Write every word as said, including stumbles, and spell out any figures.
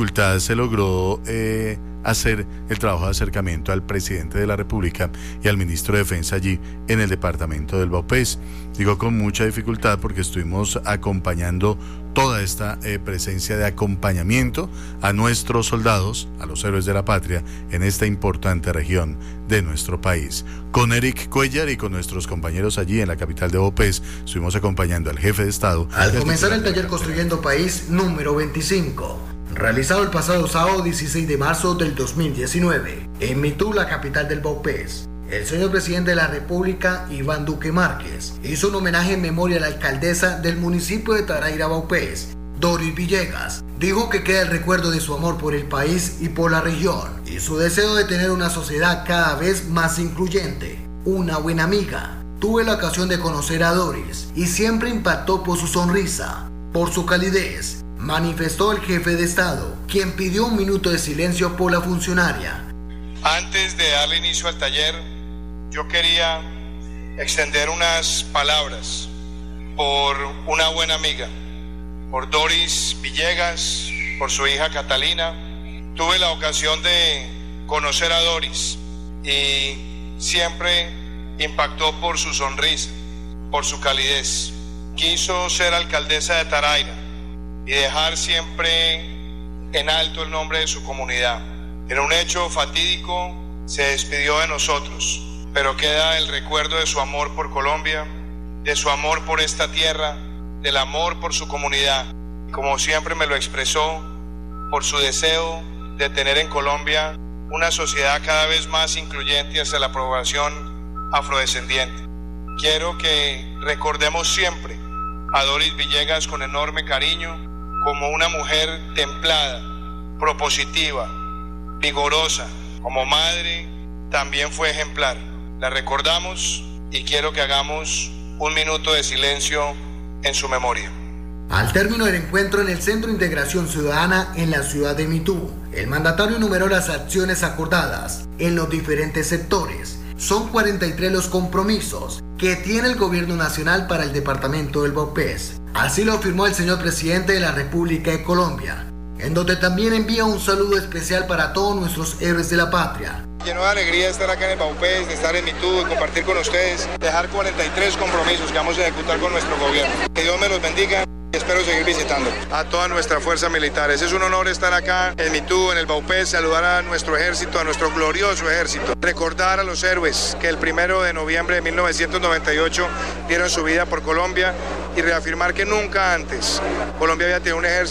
dificultad se logró eh, hacer el trabajo de acercamiento al presidente de la República y al ministro de Defensa allí en el departamento del Vaupés. Digo con mucha dificultad porque estuvimos acompañando toda esta eh, presencia de acompañamiento a nuestros soldados, a los héroes de la patria, en esta importante región de nuestro país. Con Eric Cuellar y con nuestros compañeros allí en la capital de Vaupés, estuvimos acompañando al jefe de Estado. Al comenzar el taller Construyendo País número veinticinco, realizado el pasado sábado dieciséis de marzo del dos mil diecinueve, en Mitú, la capital del Vaupés, el señor presidente de la República, Iván Duque Márquez, hizo un homenaje en memoria a la alcaldesa del municipio de Taraira, Vaupés, Doris Villegas. Dijo que queda el recuerdo de su amor por el país y por la región, y su deseo de tener una sociedad cada vez más incluyente. Una buena amiga. Tuve la ocasión de conocer a Doris, y siempre impactó por su sonrisa, por su calidez, manifestó el jefe de Estado, quien pidió un minuto de silencio por la funcionaria. Antes de darle inicio al taller, yo quería extender unas palabras por una buena amiga, por Doris Villegas, por su hija Catalina. Tuve la ocasión de conocer a Doris y siempre impactó por su sonrisa, por su calidez. Quiso ser alcaldesa de Taraira y dejar siempre en alto el nombre de su comunidad. En un hecho fatídico se despidió de nosotros, pero queda el recuerdo de su amor por Colombia, de su amor por esta tierra, del amor por su comunidad. Como siempre me lo expresó, por su deseo de tener en Colombia una sociedad cada vez más incluyente hacia la población afrodescendiente. Quiero que recordemos siempre a Doris Villegas con enorme cariño, como una mujer templada, propositiva, vigorosa. Como madre también fue ejemplar. La recordamos y quiero que hagamos un minuto de silencio en su memoria. Al término del encuentro en el Centro de Integración Ciudadana en la ciudad de Mitú, el mandatario enumeró las acciones acordadas en los diferentes sectores. Son cuarenta y tres los compromisos que tiene el gobierno nacional para el departamento del Vaupés. Así lo afirmó el señor presidente de la República de Colombia, en donde también envía un saludo especial para todos nuestros héroes de la patria. Lleno de alegría estar acá en el Vaupés, de estar en Mitú, de compartir con ustedes, dejar cuarenta y tres compromisos que vamos a ejecutar con nuestro gobierno. Que Dios me los bendiga y espero seguir visitando a toda nuestra fuerza militar. Es un honor estar acá en Mitú, en el Vaupés, saludar a nuestro ejército, a nuestro glorioso ejército. Recordar a los héroes que el primero de noviembre de mil novecientos noventa y ocho dieron su vida por Colombia y reafirmar que nunca antes Colombia había tenido un ejército